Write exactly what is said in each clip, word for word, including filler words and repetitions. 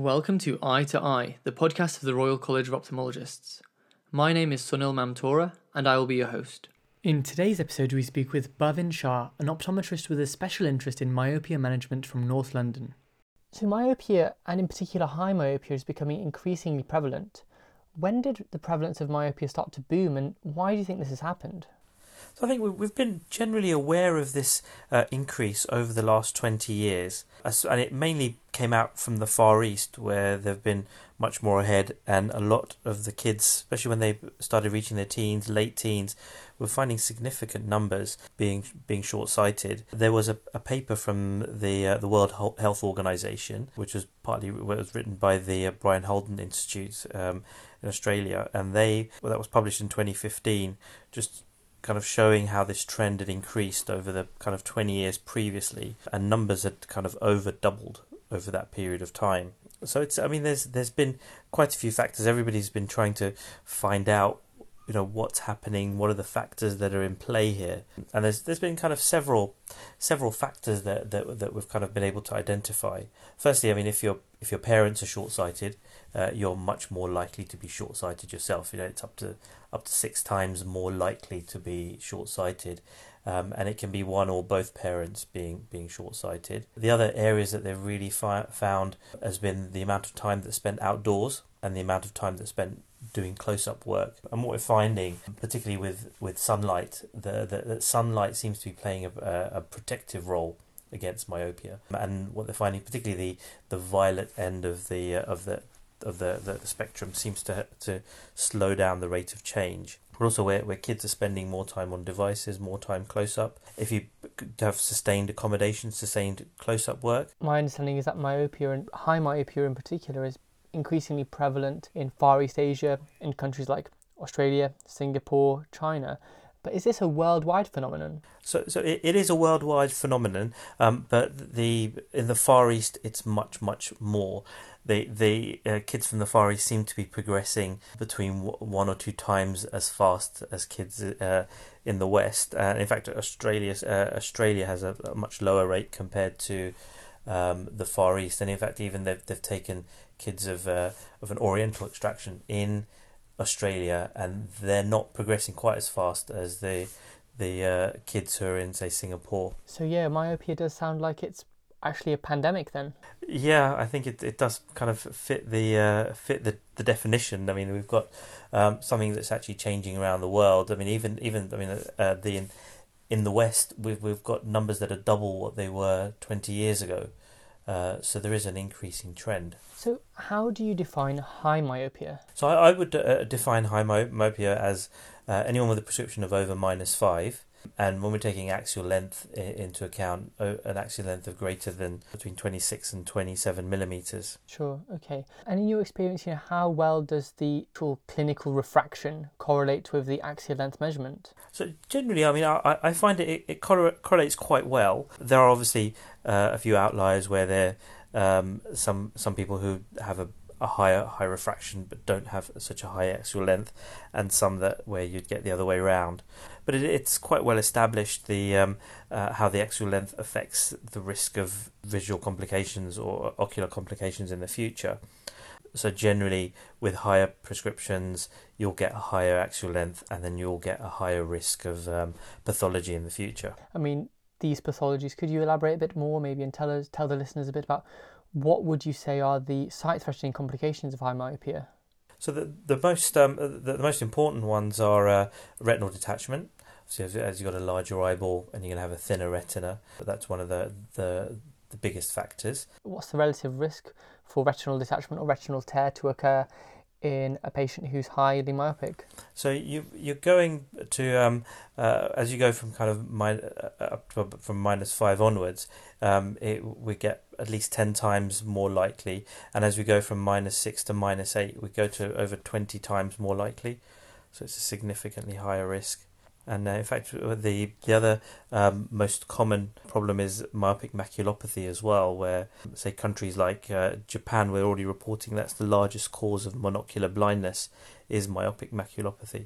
Welcome to Eye to Eye, the podcast of the Royal College of Ophthalmologists. My name is Sunil Mamtora, and I will be your host. In today's episode, we speak with Bhavin Shah, an optometrist with a special interest in myopia management from North London. So myopia, and in particular high myopia, is becoming increasingly prevalent. When did the prevalence of myopia start to boom, and why do you think this has happened? So I think we've been generally aware of this uh, increase over the last twenty years, and it mainly came out from the Far East, where they've been much more ahead, and a lot of the kids, especially when they started reaching their teens, late teens, were finding significant numbers being being short-sighted. There was a, a paper from the uh, the World Health Organization, which was partly was written by the uh, Brian Holden Institute um, in Australia, and they well, that was published in twenty fifteen, just kind of showing how this trend had increased over the kind of twenty years previously, and numbers had kind of over doubled over that period of time. So it's, I mean, there's there's been quite a few factors. Everybody's been trying to find out, you know, what's happening, what are the factors that are in play here, and there's there's been kind of several several factors that that that we've kind of been able to identify. Firstly, I mean, if your if your parents are short-sighted, uh, you're much more likely to be short-sighted yourself. You know, it's up to up to six times more likely to be short-sighted, um, and it can be one or both parents being being short-sighted. The other areas that they've really fi- found has been the amount of time that's spent outdoors and the amount of time that's spent doing close-up work. And what we're finding, particularly with, with sunlight, the, the, that sunlight seems to be playing a, a protective role against myopia. And what they're finding, particularly the, the violet end of the uh, of the of the, the, the spectrum, seems to to slow down the rate of change. But also where, where kids are spending more time on devices, more time close-up. If you have sustained accommodation, sustained close-up work. My understanding is that myopia, and high myopia in particular, is increasingly prevalent in Far East Asia, in countries like Australia, Singapore, China. But is this a worldwide phenomenon? So, so it, it is a worldwide phenomenon, um, but the in the Far East it's much, much more. The the uh, kids from the Far East seem to be progressing between w- one or two times as fast as kids uh, in the West. Uh, in fact, Australia uh, Australia has a, a much lower rate compared to um, the Far East, and in fact, even they've they've taken kids of uh, of an Oriental extraction in Australia, and they're not progressing quite as fast as the the uh, kids who are in, say, Singapore. So yeah, myopia does sound like it's actually a pandemic then. Yeah, I think it it does kind of fit the uh, fit the, the definition. I mean, we've got um, something that's actually changing around the world. I mean, even even I mean uh, the in, in the West, we've we've got numbers that are double what they were twenty years ago. Uh, so there is an increasing trend. So how do you define high myopia? So I, I would uh, define high my- myopia as uh, anyone with a prescription of over minus five. And when we're taking axial length I- into account, uh, an axial length of greater than between twenty-six and twenty-seven millimetres. Sure, okay. And in your experience, you know, how well does the actual clinical refraction correlate with the axial length measurement? So generally, I mean, I, I find it, it, it correlates quite well. There are obviously uh, a few outliers where there um, some some people who have a, a higher high refraction but don't have such a high axial length, and some that where you'd get the other way around. But it, it's quite well established the um, uh, how the axial length affects the risk of visual complications or ocular complications in the future. So generally, with higher prescriptions, you'll get a higher axial length, and then you'll get a higher risk of um, pathology in the future. I mean, these pathologies, could you elaborate a bit more, maybe, and tell us, tell the listeners a bit about what would you say are the sight-threatening complications of high myopia? So the the most um, the, the most important ones are uh, retinal detachment. So as, as you've got a larger eyeball and you're going to have a thinner retina, that's one of the, the the biggest factors. What's the relative risk for retinal detachment or retinal tear to occur in a patient who's highly myopic? So you you're going to um, uh, as you go from kind of min- uh, up to, from minus five onwards, um, it, we get at least ten times more likely, and as we go from minus six to minus eight, we go to over twenty times more likely. So it's a significantly higher risk. And uh, in fact, the the other um, most common problem is myopic maculopathy as well, where, say, countries like uh, Japan, we're already reporting that's the largest cause of monocular blindness, is myopic maculopathy.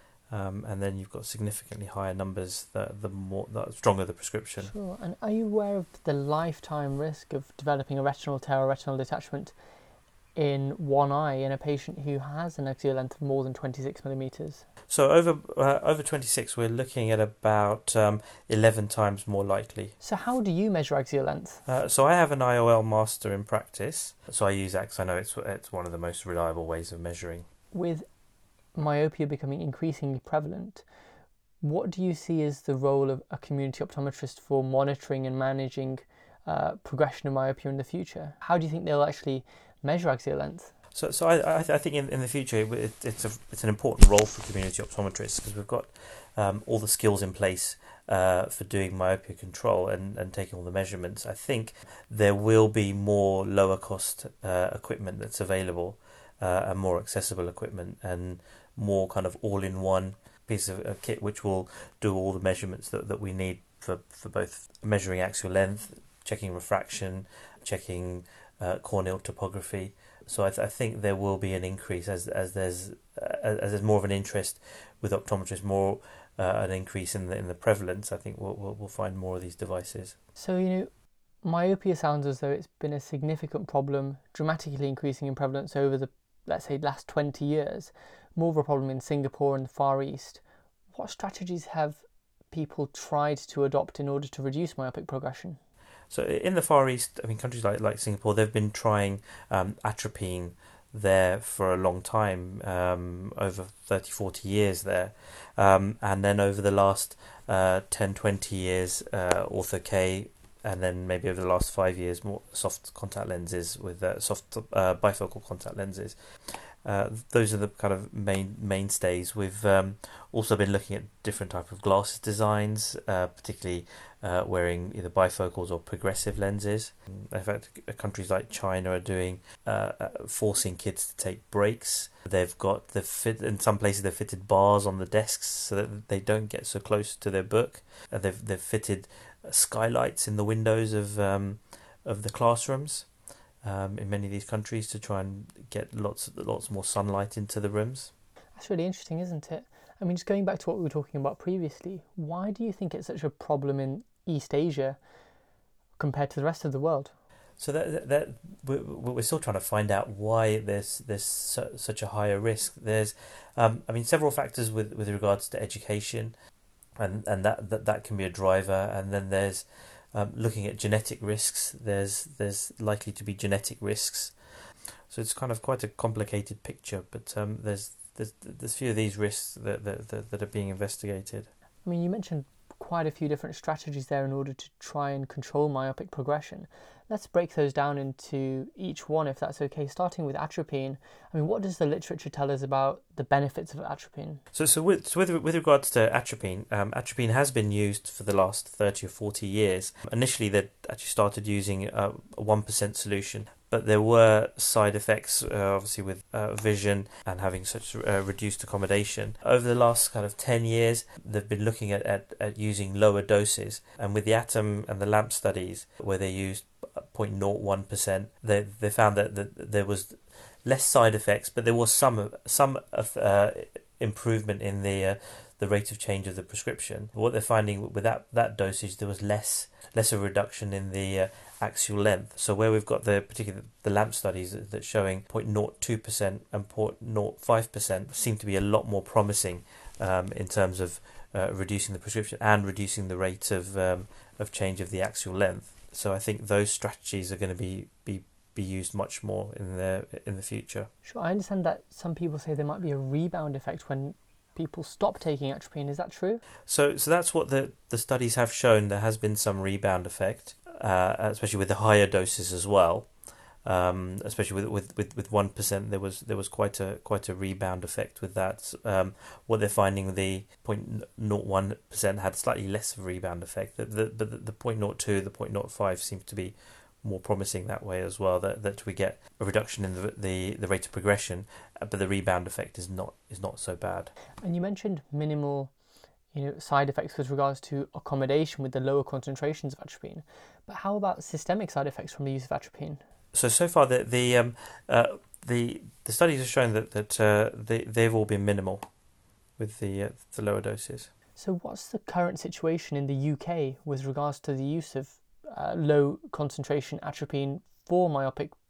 Um, and then you've got significantly higher numbers, the, the more the stronger the prescription. Sure. And are you aware of the lifetime risk of developing a retinal tear or retinal detachment in one eye in a patient who has an axial length of more than twenty-six millimeters? So over uh, over twenty-six, we're looking at about um, eleven times more likely. So how do you measure axial length? Uh, so I have an I O L master in practice, so I use that because I know it's it's one of the most reliable ways of measuring. With myopia becoming increasingly prevalent, what do you see as the role of a community optometrist for monitoring and managing uh, progression of myopia in the future? How do you think they'll actually measure axial length? So, so I, I think in, in the future it, it's a, it's an important role for community optometrists because we've got um, all the skills in place uh, for doing myopia control and, and taking all the measurements. I think there will be more lower cost uh, equipment that's available uh, and more accessible equipment and more kind of all in one piece of, of kit which will do all the measurements that, that we need for, for both measuring axial length, checking refraction, checking uh, corneal topography. So I, th- I think there will be an increase as as there's uh, as there's more of an interest with optometrists, more uh, an increase in the in the prevalence. I think we'll, we'll we'll find more of these devices. So you know, myopia sounds as though it's been a significant problem, dramatically increasing in prevalence over the, let's say, last twenty years. More of a problem in Singapore and the Far East. What strategies have people tried to adopt in order to reduce myopic progression? So in the Far East, I mean, countries like, like Singapore, they've been trying um, atropine there for a long time, um, over thirty, forty years there. Um, and then over the last uh, ten, twenty years, uh, Ortho-K, and then maybe over the last five years, more soft contact lenses with uh, soft uh, bifocal contact lenses. Uh, those are the kind of main mainstays. We've um, also been looking at different type of glasses designs, uh, particularly uh, wearing either bifocals or progressive lenses. In fact, countries like China are doing uh, forcing kids to take breaks. They've got the fit in some places. They've fitted bars on the desks so that they don't get so close to their book. Uh, they've they've fitted skylights in the windows of um, of the classrooms. Um, in many of these countries to try and get lots lots more sunlight into the rooms. That's really interesting, isn't it? I mean, just going back to what we were talking about previously, why do you think it's such a problem in East Asia compared to the rest of the world? So that that we're, we're still trying to find out why there's there's su- such a higher risk. There's, um, I mean, several factors with, with regards to education, and and that, that that can be a driver. And then there's Um, looking at genetic risks, there's there's likely to be genetic risks, so it's kind of quite a complicated picture. But um, there's there's there's a few of these risks that that that, that are being investigated. I mean, you mentioned quite a few different strategies there in order to try and control myopic progression. Let's break those down into each one, if that's okay. Starting with atropine. I mean, what does the literature tell us about the benefits of atropine? So, so with so with with regards to atropine, um, atropine has been used for the last thirty or forty years. Initially, they actually started using a one percent solution, but there were side effects, uh, obviously with uh, vision and having such uh, reduced accommodation. Over the last kind of ten years, they've been looking at, at, at using lower doses, and with the ATOM and the LAMP studies, where they used zero point zero one percent, they they found that, that there was less side effects, but there was some some uh, improvement in the uh, the rate of change of the prescription. What they're finding with that, that dosage, there was less lesser reduction in the uh, axial length. So where we've got the particular the LAMP studies that showing zero point zero two percent and zero point zero five percent seem to be a lot more promising um, in terms of uh, reducing the prescription and reducing the rate of um, of change of the axial length. So I think those strategies are going to be be be used much more in the in the future. Sure, I understand that some people say there might be a rebound effect when people stop taking atropine. Is that true? So so that's what the, the studies have shown. There has been some rebound effect, uh, especially with the higher doses as well. Um, especially with with with with one percent, there was there was quite a quite a rebound effect with that. Um, what they're finding, the zero point zero one percent had slightly less of a rebound effect. The the the, the zero point zero two, the zero point zero five seems to be more promising that way as well. That that we get a reduction in the the, the rate of progression, but the rebound effect is not is not so bad. And you mentioned minimal, you know, side effects with regards to accommodation with the lower concentrations of atropine. But how about systemic side effects from the use of atropine? So so far the the um, uh, the the studies have shown that that uh, they they've all been minimal with the uh, the lower doses. So what's the current situation in the U K with regards to the use of uh, low concentration atropine for myopic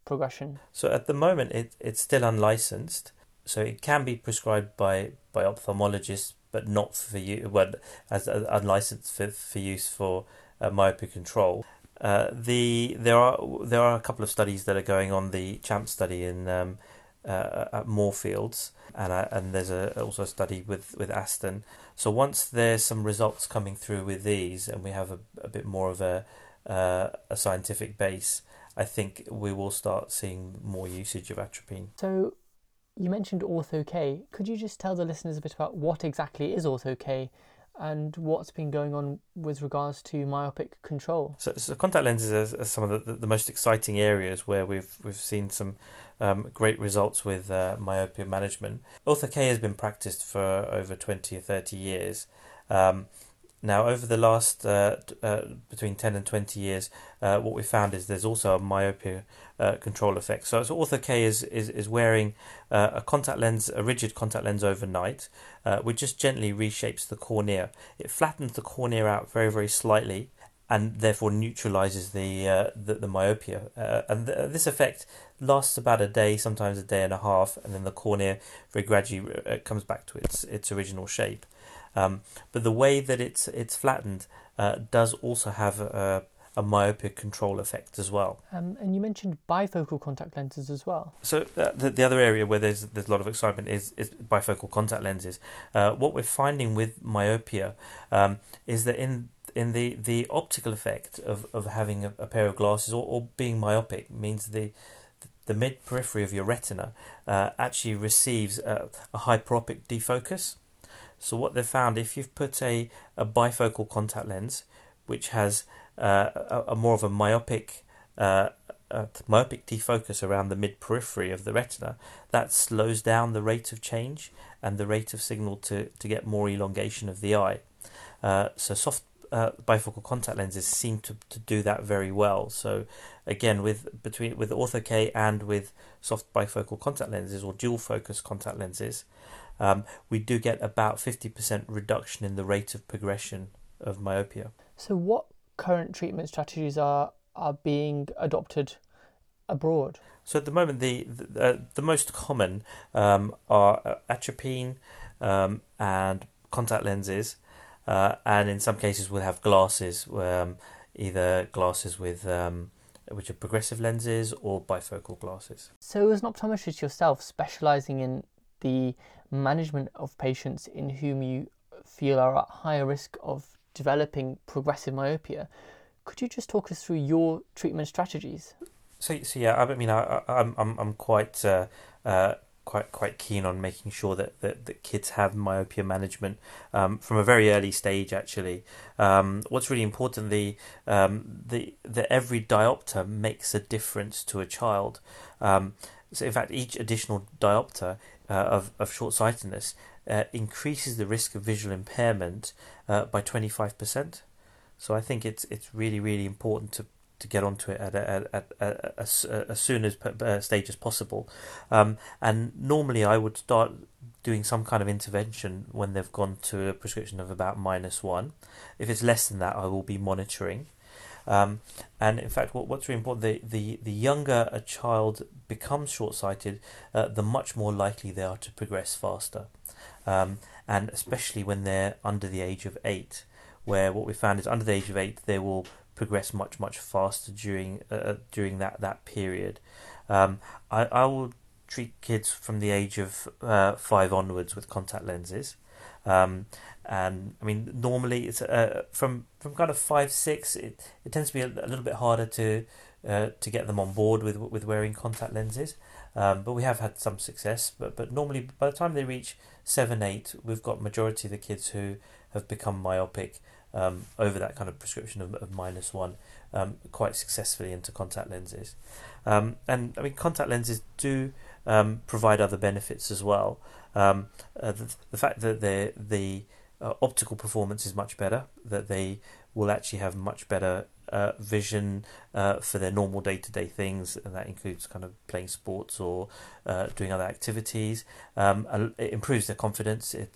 progression? So at the moment, it, it's still unlicensed. So it can be prescribed by, by ophthalmologists, but not for you, well, as uh, unlicensed for, for use for uh, myopia control. Uh, the there are there are a couple of studies that are going on. The CHAMP study in um, uh, at Moorfields, and uh, and there's a, also a study with, with Aston. So once there's some results coming through with these, and we have a, a bit more of a uh, a scientific base, I think we will start seeing more usage of atropine. So you mentioned Ortho-K. Could you just tell the listeners a bit about what exactly is Ortho-K and what's been going on with regards to myopic control? So, so contact lenses are, are some of the, the most exciting areas where we've we've seen some um, great results with uh, myopia management. Ortho-K has been practiced for over twenty or thirty years. Um, Now, over the last uh, uh, between ten and twenty years, uh, what we found is there's also a myopia uh, control effect. So, so Ortho-K is, is, is wearing uh, a contact lens, a rigid contact lens overnight, uh, which just gently reshapes the cornea. It flattens the cornea out very, very slightly, and therefore neutralizes the uh, the, the myopia. Uh, and th- this effect lasts about a day, sometimes a day and a half, and then the cornea very gradually uh, comes back to its its original shape. Um, but the way that it's it's flattened uh, does also have a, a myopia control effect as well. Um, and you mentioned bifocal contact lenses as well. So uh, the the other area where there's there's a lot of excitement is, is bifocal contact lenses. Uh, what we're finding with myopia um, is that in in the, the optical effect of, of having a, a pair of glasses or, or being myopic means the the mid periphery of your retina uh, actually receives a, a hyperopic defocus. So what they've found, if you've put a, a bifocal contact lens, which has uh, a, a more of a myopic uh, a myopic defocus around the mid periphery of the retina, that slows down the rate of change and the rate of signal to, to get more elongation of the eye. Uh, so soft uh, bifocal contact lenses seem to, to do that very well. So again, with between with Ortho-K and with soft bifocal contact lenses or dual focus contact lenses, Um, we do get about fifty percent reduction in the rate of progression of myopia. So what current treatment strategies are, are being adopted abroad? So at the moment, the the, uh, the most common um, are uh, atropine um, and contact lenses, uh, and in some cases we'll have glasses, um, either glasses with um, which are progressive lenses or bifocal glasses. So as an optometrist yourself, specialising in the management of patients in whom you feel are at higher risk of developing progressive myopia, could you just talk us through your treatment strategies? So, so yeah, I mean, I, I'm I'm I'm quite uh, uh, quite quite keen on making sure that, that, that kids have myopia management um, from a very early stage. Actually, um, what's really important the um, the that every diopter makes a difference to a child. Um, so, in fact, each additional diopter uh, of of short-sightedness uh, increases the risk of visual impairment uh, by twenty-five percent. So, I think it's it's really really important to. to get onto it at a, at, at, at, as, as soon as uh, stage as possible. Um, and normally I would start doing some kind of intervention when they've gone to a prescription of about minus one. If it's less than that, I will be monitoring. Um, and in fact, what, what's really important, the, the, the younger a child becomes short-sighted, uh, the much more likely they are to progress faster. Um, and especially when they're under the age of eight, where what we found is under the age of eight, they will progress much much faster during uh, during that that period. Um, I I will treat kids from the age of uh, five onwards with contact lenses, um, and I mean normally it's uh, from from kind of five six. It, it tends to be a, a little bit harder to uh, to get them on board with with wearing contact lenses, um, but we have had some success. But but normally by the time they reach seven eight, we've got majority of the kids who have become myopic. Um, over that kind of prescription of, of minus one, um, quite successfully into contact lenses. Um, and I mean, contact lenses do um, provide other benefits as well. Um, uh, the, the fact that the the uh, optical performance is much better, that they will actually have much better uh, vision uh, for their normal day-to-day things, and that includes kind of playing sports or uh, doing other activities. Um, it improves their confidence. It, it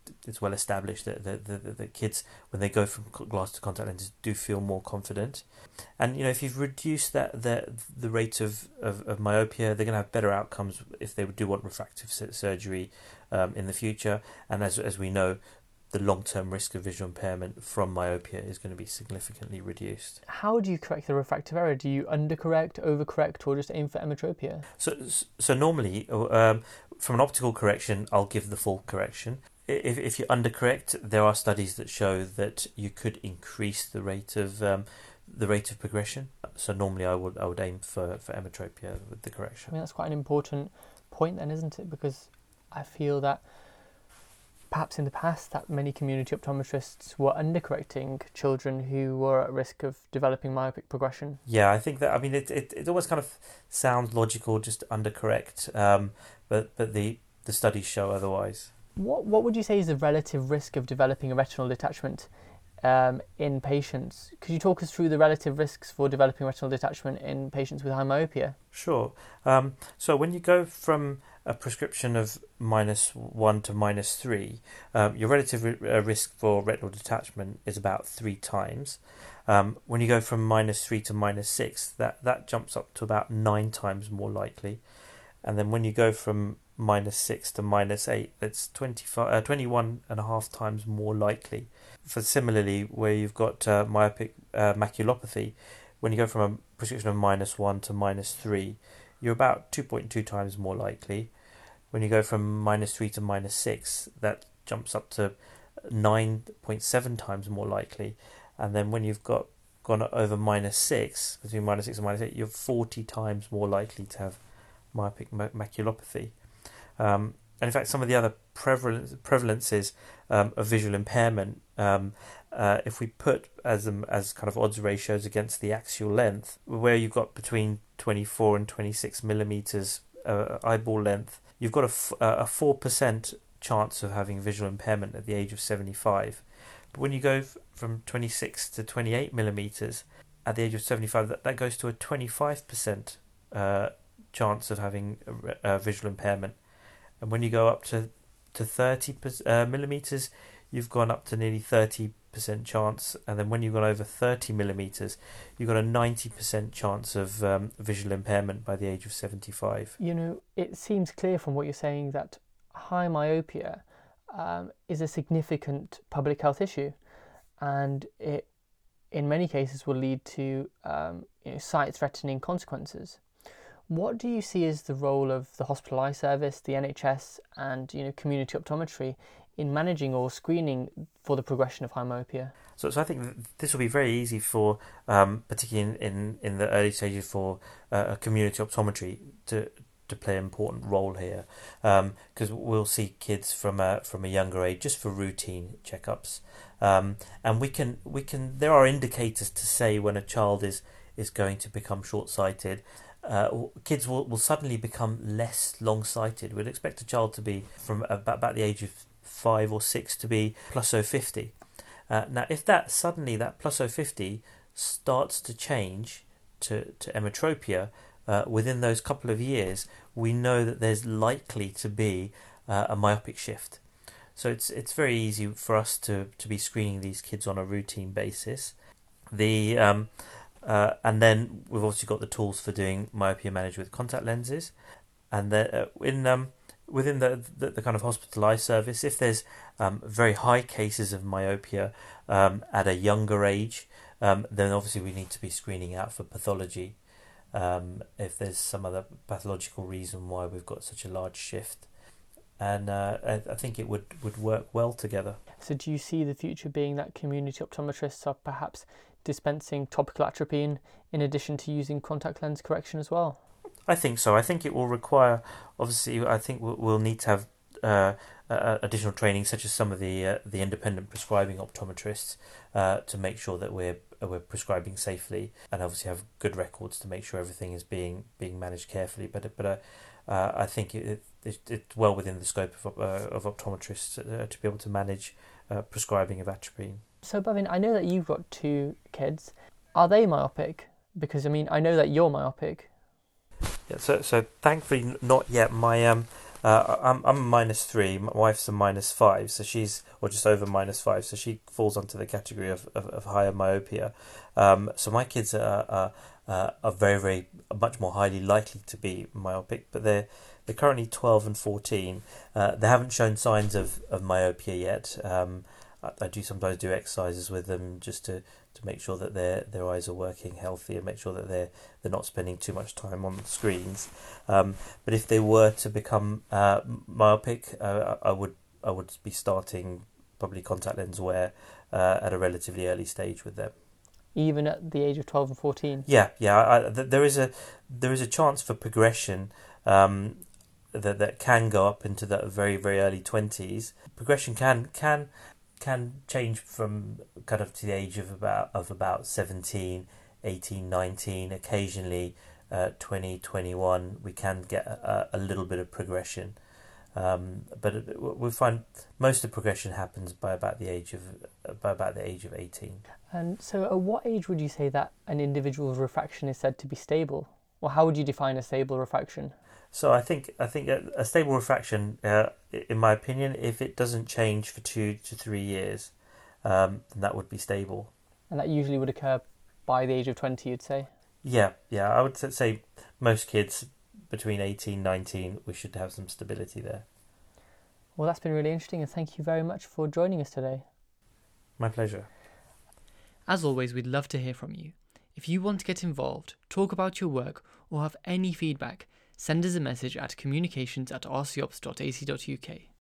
it's well established that the, the, the, the kids, when they go from glass to contact lenses, do feel more confident. And, you know, if you've reduced that the, the rate of, of, of myopia, they're going to have better outcomes if they do want refractive surgery um, in the future. And as as we know, the long-term risk of visual impairment from myopia is going to be significantly reduced. How do you correct the refractive error? Do you undercorrect, overcorrect, or just aim for emmetropia? So, so normally, um, from an optical correction, I'll give the full correction. If if you undercorrect, there are studies that show that you could increase the rate of um, the rate of progression. So normally, I would I would aim for for emmetropia with the correction. I mean, that's quite an important point, then, isn't it? Because I feel that perhaps in the past that many community optometrists were undercorrecting children who were at risk of developing myopic progression. Yeah, I think that, I mean, it it, it always kind of sounds logical just to undercorrect, um, but, but the, the studies show otherwise. What what would you say is the relative risk of developing a retinal detachment um, in patients? Could you talk us through the relative risks for developing retinal detachment in patients with high myopia? Sure. Um, so when you go from a prescription of minus one to minus three, um, your relative ri- uh, risk for retinal detachment is about three times. Um, when you go from minus three to minus six, that, that jumps up to about nine times more likely. And then when you go from minus six to minus eight, that's twenty-five, uh, twenty-one and a half times more likely. For similarly, where you've got uh, myopic uh, maculopathy, when you go from a prescription of minus one to minus three, you're about two point two times more likely. When you go from minus three to minus six, that jumps up to nine point seven times more likely. And then when you've got gone over minus six, between minus six and minus eight, you're forty times more likely to have myopic maculopathy. Um, and in fact, some of the other prevalence, prevalences um, of visual impairment, um, uh, if we put as um, as kind of odds ratios against the axial length, where you've got between twenty-four and twenty-six millimeters uh, eyeball length, you've got a, f- a four percent chance of having visual impairment at the age of seventy-five. But when you go f- from twenty-six to twenty-eight millimeters at the age of seventy-five, that, that goes to a twenty-five percent uh, chance of having a, a visual impairment. And when you go up to, to thirty uh, millimeters, you've gone up to nearly thirty percent chance. And then when you've gone over thirty millimeters, you've got a ninety percent chance of um, visual impairment by the age of seventy-five. You know, it seems clear from what you're saying that high myopia um, is a significant public health issue, and it, in many cases, will lead to um, you know, sight-threatening consequences. What do you see as the role of the hospital eye service, the N H S, and you know community optometry in managing or screening for the progression of high myopia? So, so I think this will be very easy for, um, particularly in, in, in the early stages, for uh, community optometry to to play an important role here, because um, we'll see kids from a from a younger age just for routine checkups, um, and we can we can there are indicators to say when a child is is going to become short-sighted. Uh, kids will, will suddenly become less long-sighted. We'd expect a child to be from about, about the age of five or six to be plus oh fifty. Uh, now, if that suddenly that plus oh fifty starts to change to, to emmetropia uh, within those couple of years, we know that there's likely to be uh, a myopic shift. So it's it's very easy for us to, to be screening these kids on a routine basis. The um, Uh, and then we've also got the tools for doing myopia managed with contact lenses. And the, uh, in um, within the, the the kind of hospital eye service, if there's um, very high cases of myopia um, at a younger age, um, then obviously we need to be screening out for pathology. Um, if there's some other pathological reason why we've got such a large shift. And uh, I, I think it would, would work well together. So do you see the future being that community optometrists are perhaps dispensing topical atropine in addition to using contact lens correction as well? I think so. I think it will require, obviously, I think we'll, we'll need to have uh, uh, additional training, such as some of the uh, the independent prescribing optometrists, uh, to make sure that we're we're prescribing safely, and obviously have good records to make sure everything is being being managed carefully. But but uh, uh, I think it, it it's well within the scope of uh, of optometrists uh, to be able to manage uh, prescribing of atropine. So, Bhavin, I know that you've got two kids. Are they myopic? Because, I mean, I know that you're myopic. Yeah, so so thankfully not yet. My um Uh, I'm I'm a minus three. My wife's a minus five, so she's or just over minus five, so she falls onto the category of, of, of higher myopia. Um, so my kids are, are are are very very much more highly likely to be myopic, but they're they're currently twelve and fourteen. Uh, they haven't shown signs of, of myopia yet. Um, I, I do sometimes do exercises with them just to, to make sure that their their eyes are working healthy and make sure that they're they're not spending too much time on screens. Um, but if they were to become uh, myopic, uh, I would I would be starting probably contact lens wear uh, at a relatively early stage with them. Even at the age of twelve and fourteen? Yeah, yeah. I, th- there is a there is a chance for progression um, that that can go up into the very very early twenties. Progression can can can change from kind of to the age of about of about seventeen, eighteen, nineteen. Occasionally, uh, twenty, twenty-one, we can get a, a little bit of progression. Um, but we find most of the progression happens by about the age of by about the age of eighteen. And so at what age would you say that an individual's refraction is said to be stable? Or how would you define a stable refraction? So I think I think a, a stable refraction, uh, in my opinion, if it doesn't change for two to three years, um, then that would be stable. And that usually would occur by the age of twenty, you'd say? Yeah, yeah. I would say most kids between eighteen, nineteen, we should have some stability there. Well, that's been really interesting, and thank you very much for joining us today. My pleasure. As always, we'd love to hear from you. If you want to get involved, talk about your work, or have any feedback, send us a message at communications at r c ops dot a c dot u k.